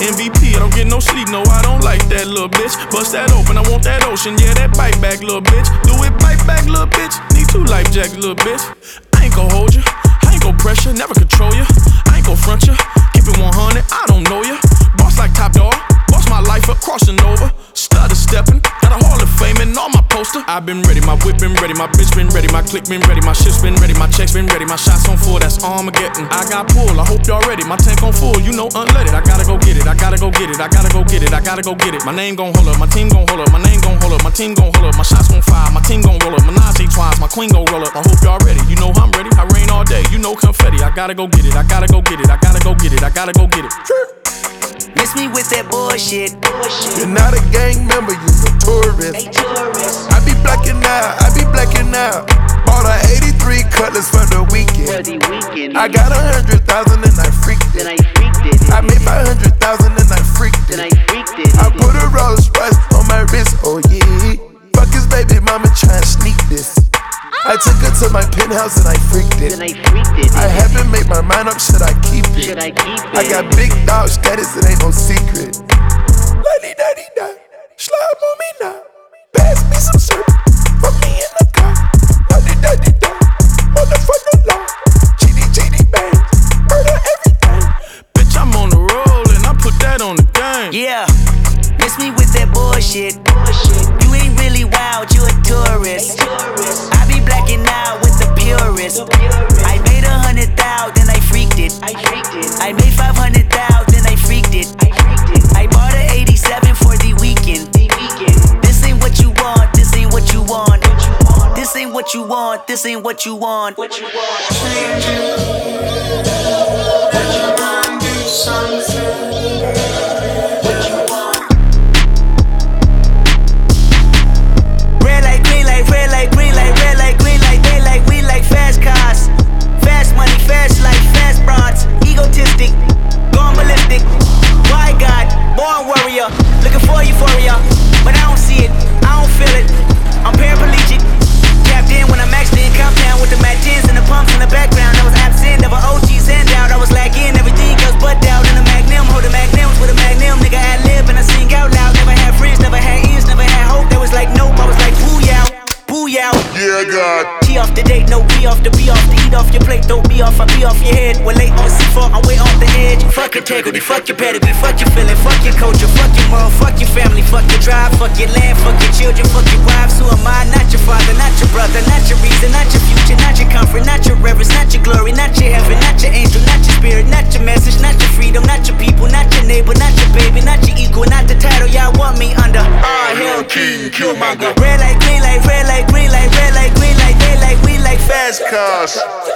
MVP, I don't get no sleep, no, I don't like that little bitch. Bust that open, I want that ocean, yeah, that bite back, little bitch. Do it, bite back, little bitch. Need 2 life jacks, little bitch. I ain't gon' hold you, I ain't gon' pressure, never control you. I ain't gon' front you, keep it 100, I don't know you. Boss like Top Dog, boss my life up, crossing over. Stutter stepping, got a Hall of Fame and all my poster. I been ready, my whip been ready, my bitch been ready, my click been ready, my shit's been ready, my checks been ready, my shots on full, that's Armageddon. I got pull, I hope y'all ready, my tank on full, you know unleaded. I gotta go get it, I gotta go get it, I gotta go get it, I gotta go get it. My name gon' hold up, my team gon' hold up, my name gon' hold up, my team gon' hold up, my shots gon' fire, my team gon' roll up, Menage twice, my queen gon' roll up. I hope y'all ready, you know I'm ready, I rain all day, you know confetti. I gotta go get it, I gotta go get it, I gotta go get it, I gotta go get it. Miss me with that bullshit. You're not a gang member, you're a tourist. I be blacking out. Bought a 83 Cutlass for the weekend. I got 100,000 and I freaked it. I made 500,000 and I freaked it. I put a Rolls Royce on my wrist, oh yeah. Fuck his baby mama tryna sneak this. I took her to my penthouse and I freaked it. I haven't made my mind up, should I keep it? I got big dog status, it ain't no secret. La-di-da-di-da, slide on me now. Pass me some syrup, put me in the car. La-di-da-di-da, motherfucker law. GD bang, murder everything. Bitch, I'm on the roll and I put that on the game. Yeah, miss me with that bullshit. You ain't really wild, you a tourist. I be blacking out with the purist. I made 100,000, then I freaked it. I made 500,000, then I freaked it. I bought an 87 for the weekend. This ain't what you want, this ain't what you want. This ain't what you want, this ain't what you want. Change it. Let your mind do something. Egotistic, going ballistic. Why God, born warrior, looking for euphoria, but I don't see it, I don't feel it. I'm paraplegic, tapped in when I maxed in compound with the Mac 10s and the pumps in the background. I was absent, never OGs handout. I was lacking everything else but doubt. In the Magnum, holding magnums with a Magnum. Nigga ad lib and I sing out loud. Never had friends, never had ears, never had hope. They was like nope, I was like booyah, booyah. Yeah, God. T off the date, no B off the B off the eat off your plate, don't be off, I be off your head. We're late on C4, I'm way off the edge. Fuck integrity, fuck your pedigree, fuck your feeling, fuck your culture, fuck your moral, fuck your family, fuck your drive, fuck your land, fuck your children, fuck your wives. Who am I? Not your father, not your brother, not your reason, not your future, not your comfort, not your reverence, not your glory, not your heaven, not your angel, not your spirit, not your message, not your freedom, not your people, not your neighbor, not your baby, not your equal, not the title y'all want me under. Hell King, Killmonger. Red light, green light, red light, green light, red light, green light, they like, we like Fast cars.